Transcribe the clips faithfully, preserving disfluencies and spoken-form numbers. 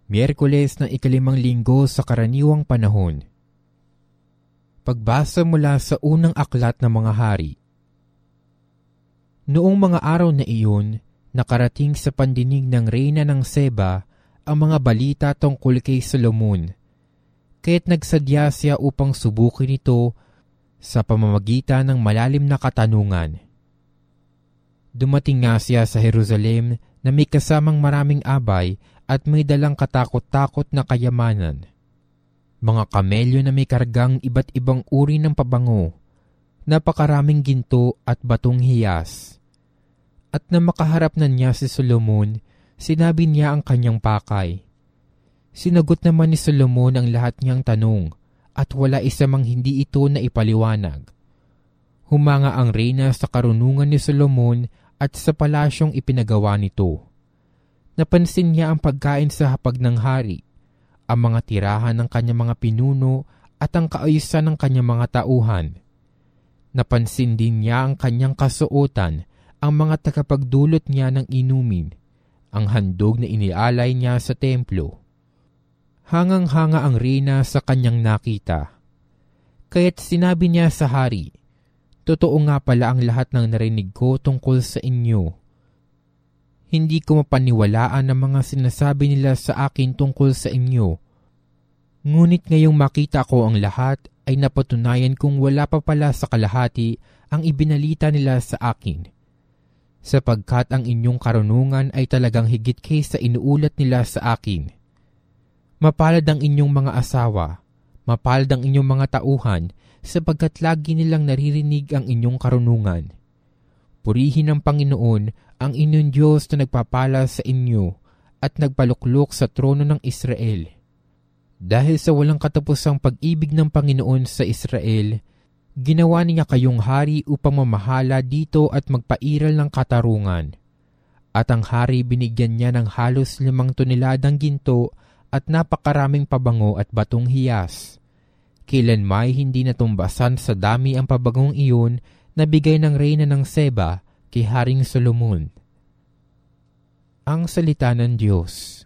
Miyerkules ng ikalimang linggo sa karaniwang panahon. Pagbasa mula sa unang aklat ng mga hari. Noong mga araw na iyon, nakarating sa pandinig ng reyna ng Seba ang mga balita tungkol kay Solomon, kaya't nagsadya siya upang subukin ito sa pamamagitan ng malalim na katanungan. Dumating nga siya sa Jerusalem na may kasamang maraming abay at may dalang katakot-takot na kayamanan. Mga kamelyo na may kargang iba't ibang uri ng pabango, napakaraming ginto at batong hiyas. At na makaharap na niya si Solomon, sinabi niya ang kanyang pakay. Sinagot naman ni Solomon ang lahat niyang tanong, at wala isa mang hindi ito na ipaliwanag. Humanga ang reyna sa karunungan ni Solomon at sa palasyong ipinagawa nito. Napansin niya ang pagkain sa hapag ng hari, ang mga tirahan ng kanyang mga pinuno at ang kaayusan ng kanyang mga tauhan. Napansin din niya ang kanyang kasuotan, ang mga tagapagdulot niya ng inumin, ang handog na inialay niya sa templo. Hangang-hanga ang reyna sa kanyang nakita. Kaya't sinabi niya sa hari, "Totoo nga pala ang lahat ng narinig ko tungkol sa inyo. Hindi ko mapaniwalaan ang mga sinasabi nila sa akin tungkol sa inyo. Ngunit ngayong makita ko ang lahat ay napatunayan kong wala pa pala sa kalahati ang ibinalita nila sa akin. Sapagkat ang inyong karunungan ay talagang higit kaysa inuulat nila sa akin. Mapalad ang inyong mga asawa, mapalad ang inyong mga tauhan, sapagkat lagi nilang naririnig ang inyong karunungan. Purihin ng Panginoon ang inyong Diyos na nagpapala sa inyo at nagpaluklok sa trono ng Israel. Dahil sa walang katapusang pag-ibig ng Panginoon sa Israel, ginawa niya kayong hari upang mamahala dito at magpairal ng katarungan. At ang hari binigyan niya ng halos limang toneladang ginto at napakaraming pabango at batong hiyas. Kailanmay hindi natumbasan sa dami ang pabagong iyon na bigay ng reyna ng Seba kay Haring Solomon." Ang salita ng Diyos.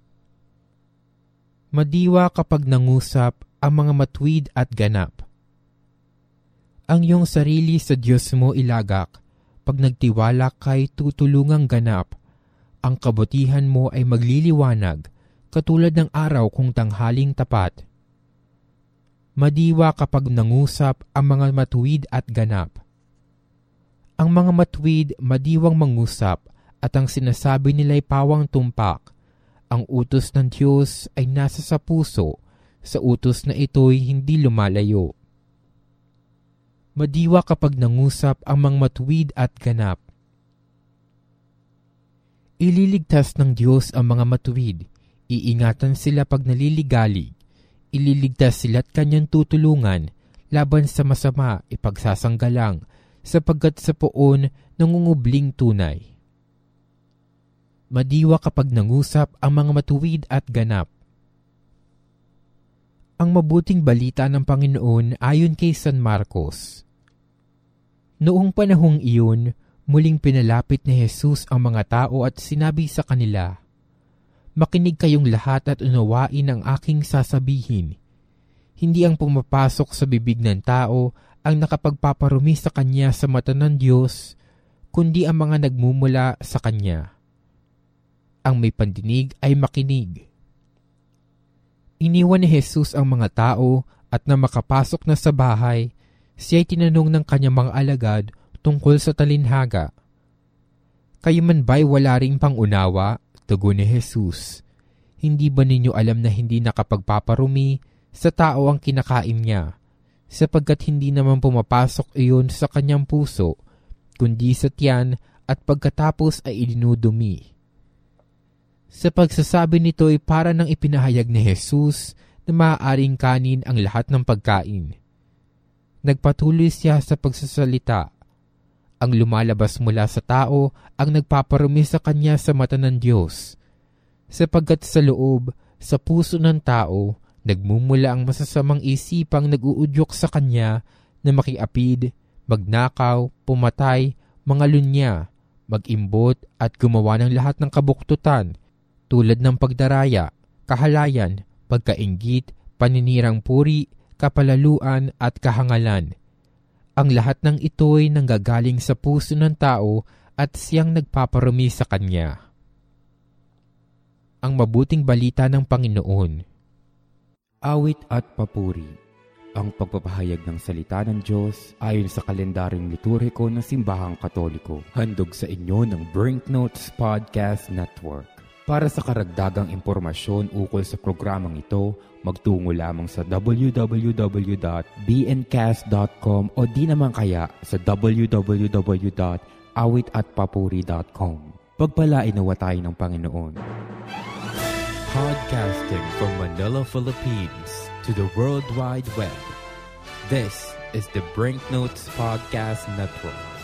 Madiwa kapag nangusap ang mga matuwid at ganap. Ang iyong sarili sa Diyos mo ilagak, pag nagtiwala kay tutulungang ganap. Ang kabutihan mo ay magliliwanag, katulad ng araw kung tanghaling tapat. Madiwa kapag nangusap ang mga matuwid at ganap. Ang mga matuwid madiwang mangusap at ang sinasabi nila'y pawang tumpak. Ang utos ng Diyos ay nasa sa puso, sa utos na ito'y hindi lumalayo. Madiwa kapag nangusap ang mga matuwid at ganap. Ililigtas ng Diyos ang mga matuwid, iingatan sila pag naliligalig. Ililigtas sila't kanyang tutulungan, laban sa masama ipagsasanggalang, sapagkat sa poon nangungubling tunay. Madiwa kapag nangusap ang mga matuwid at ganap. Ang mabuting balita ng Panginoon ayon kay San Marcos. Noong panahong iyon, muling pinalapit ni Jesus ang mga tao at sinabi sa kanila, "Makinig kayong lahat at unawain ang aking sasabihin. Hindi ang pumapasok sa bibig ng tao ang nakapagpaparumi sa kanya sa mata ng Diyos, kundi ang mga nagmumula sa kanya. Ang may pandinig ay makinig." Iniwan ni Jesus ang mga tao at na makapasok na sa bahay, siya'y tinanong ng kanyang mga alagad tungkol sa talinhaga. "Kayo man ba'y wala ring pangunawa?" tugon ni Jesus. "Hindi ba ninyo alam na hindi nakapagpaparumi sa tao ang kinakain niya, sapagkat hindi naman pumapasok iyon sa kanyang puso, kundi sa tiyan at pagkatapos ay idinudumi?" Sa pagsasabi nito ay para nang ipinahayag ni Jesus na maaaring kanin ang lahat ng pagkain. Nagpatuloy siya sa pagsasalita. Ang lumalabas mula sa tao ang nagpaparumi sa kanya sa mata ng Diyos, sapagkat sa loob, sa puso ng tao, nagmumula ang masasamang isipang nag-uudyok sa kanya na makiapid, magnakaw, pumatay, mangalunya, mag-imbot at gumawa ng lahat ng kabuktutan tulad ng pagdaraya, kahalayan, pagkainggit, paninirang puri, kapalaluan at kahangalan. Ang lahat ng ito'y nanggagaling sa puso ng tao at siyang nagpaparumi sa kanya. Ang mabuting balita ng Panginoon. Awit at papuri. Ang pagpapahayag ng salita ng Diyos ayon sa kalendaryong liturhiko ng Simbahang Katoliko. Handog sa inyo ng Brinknotes Podcast Network. Para sa karagdagang impormasyon ukol sa programang ito, magtungo lamang sa w w w dot b n cast dot com o di naman kaya sa w w w dot awit at papuri dot com. Pagpalain nawa tayo ng Panginoon. Podcasting from Manila, Philippines to the World Wide Web. This is the Brinknotes Podcast Network.